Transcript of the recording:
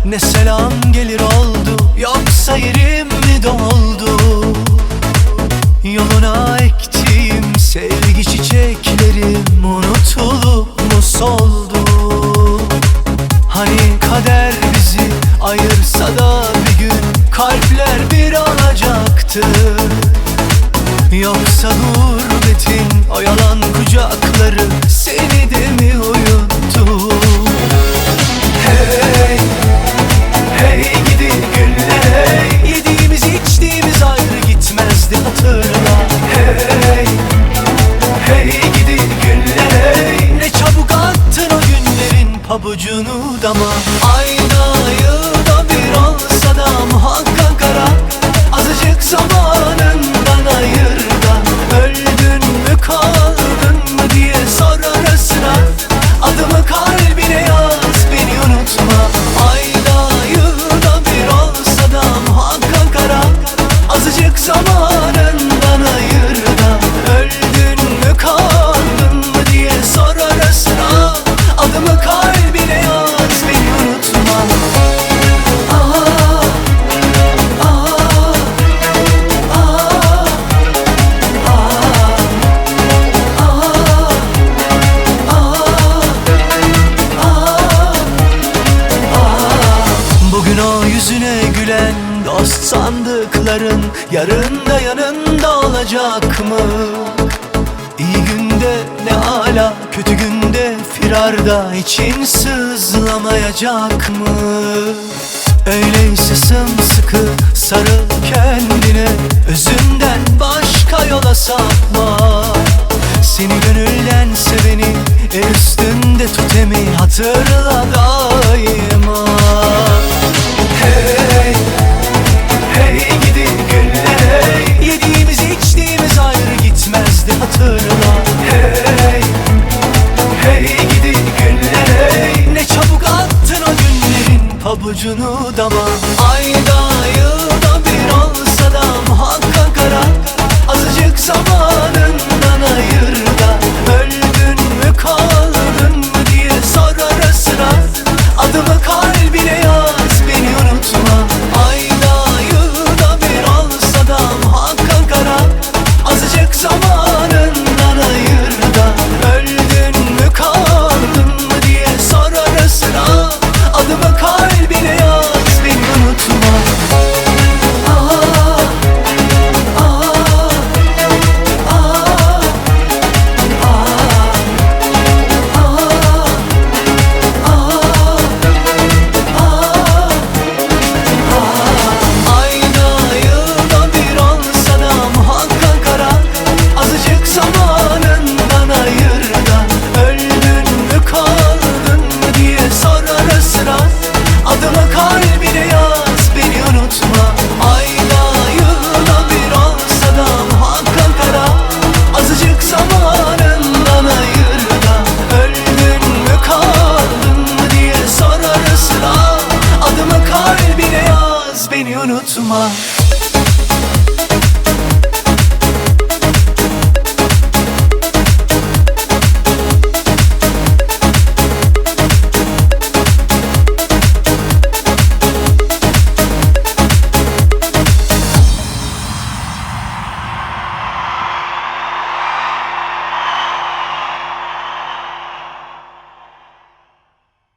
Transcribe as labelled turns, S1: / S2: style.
S1: ne selam gelir oldu, yoksa yerim mi doldu? Yoluna ektiğim sevgi çiçeklerim unutulup mu soldu? Hani kader bizi ayırsa da bir gün kalpler bir olacaktı. Yoksa gurbetin o yalan kucakları seni de mi uyuttu? Hey, hey gidi günler, hey. Yediğimiz içtiğimiz ayrı gitmezdi hatırla. Hey, hey gidi günler, hey. Ne çabuk attın o günlerin pabucunu dama. Ayda yılda bir olsa da muhakkak ara. Azıcık zamanından ayır da, öldün mü kaldın mı diye sor arasına. Adımı kalbine yaz, beni unutma. Ayda yılda bir olsa da muhakkak ara. Azıcık zamanından ayır da, öldün mü kaldın mı diye sor arasına. Adımı kalbine yaz, beni unutma. Bugün o yüzüne gülen dost sandıkların yarın da yanında olacak mı? İyi günde ne âlâ, kötü günde firarda için sızlamayacak mı? Öyleyse sımsıkı sarıl kendine, özünden başka yola sapma. Seni gönülden seveni el üstünde tut, emin hatırla daima. Hey, hey gidi günler, hey. Yediğimiz içtiğimiz ayrı gitmezdi hatırla. Hey, hey gidi günler, hey. Ne çabuk attın o günlerin pabucunu dama. Ayda yılda bir olsa da muhakkak ara. Azıcık zamanı